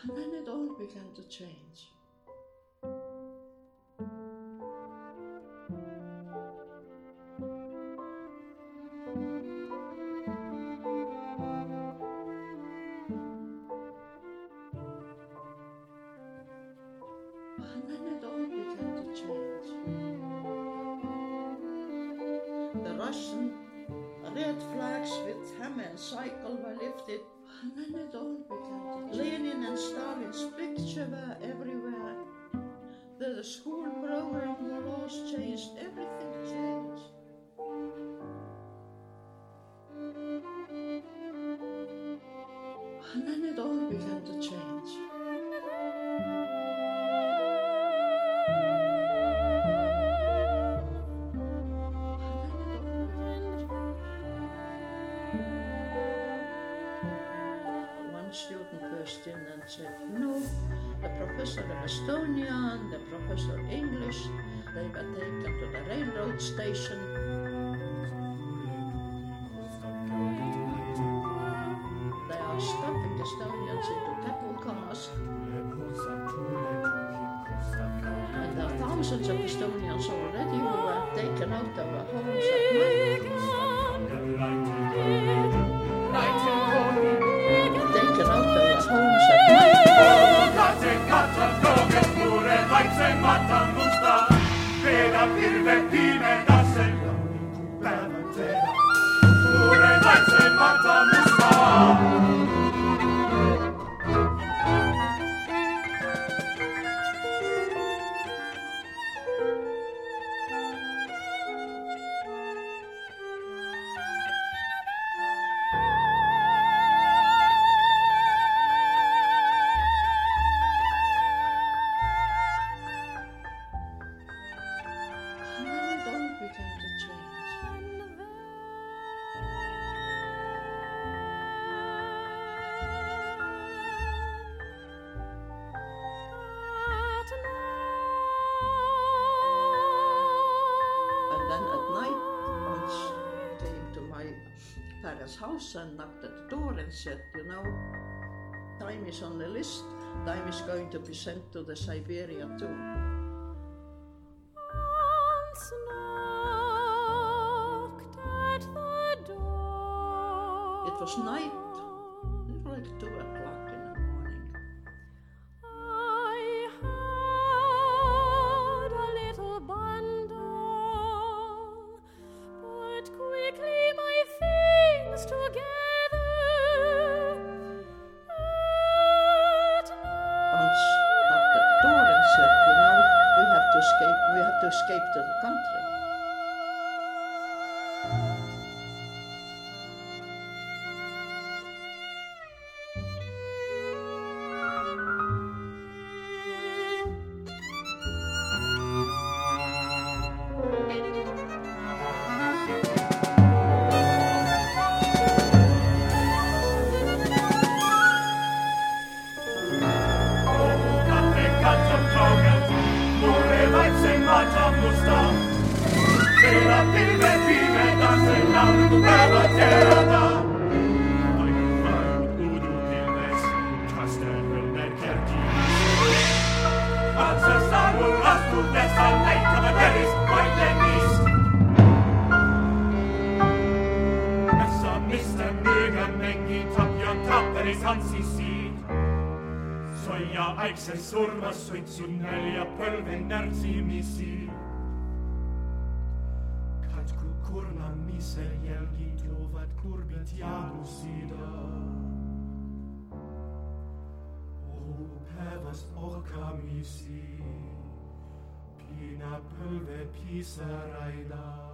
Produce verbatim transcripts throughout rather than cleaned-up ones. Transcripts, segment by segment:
And then it all began to change. And then it all began to change. The Russian red flags with hammer and cycle were lifted. And then it all began to change. Lenin and Stalin's picture were everywhere. The, the school program, the laws changed, everything changed. And then it all began to change. Student burst in and said, no, the professor of Estonia and the professor of English, they were taken to the railroad station. They are stuffing Estonians into cattle cars. And there are thousands of Estonians already who were taken out of their homes at night. Taken out of their homes at night. House and knocked at the door and said, you know, time is on the list, time is going to be sent to the Siberia too. Once knocked at the door. It was night, it was like two o'clock in the morning. I had a little bundle, but quickly my things together. Hans knocked at the door and said, you know, we have to escape, we have to escape to the country. Aiksen surmas suitsun neljä pölven närtsimisi. Katku kurnan missä jälkit luovat kurbit jäädusida. O päiväst orkamisi, piina pölve pisaraida.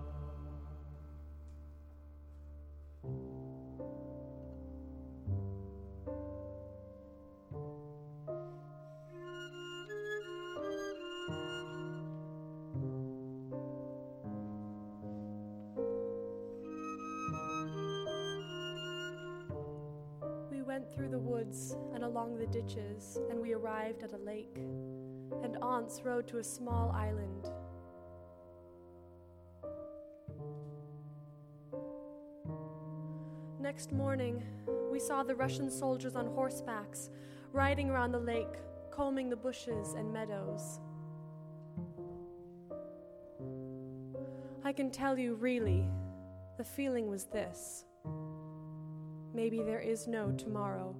We went through the woods and along the ditches, and we arrived at a lake, and aunts rode to a small island. Next morning, we saw the Russian soldiers on horsebacks riding around the lake, combing the bushes and meadows. I can tell you, really, the feeling was this: maybe there is no tomorrow.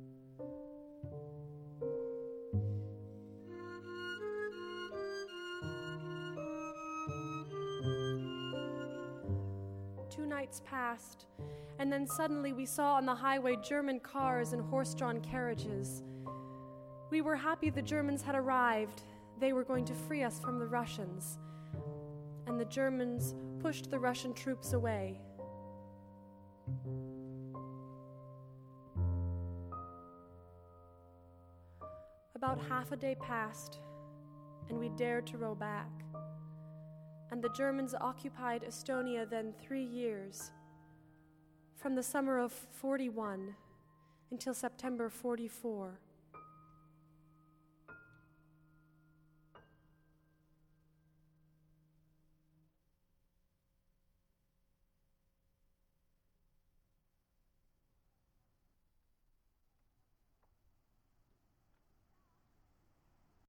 Two nights passed, and then suddenly we saw on the highway German cars and horse-drawn carriages. We were happy the Germans had arrived. They were going to free us from the Russians. And the Germans pushed the Russian troops away. About half a day passed, and we dared to row back. And the Germans occupied Estonia then three years, from the summer of forty-one until September forty-four.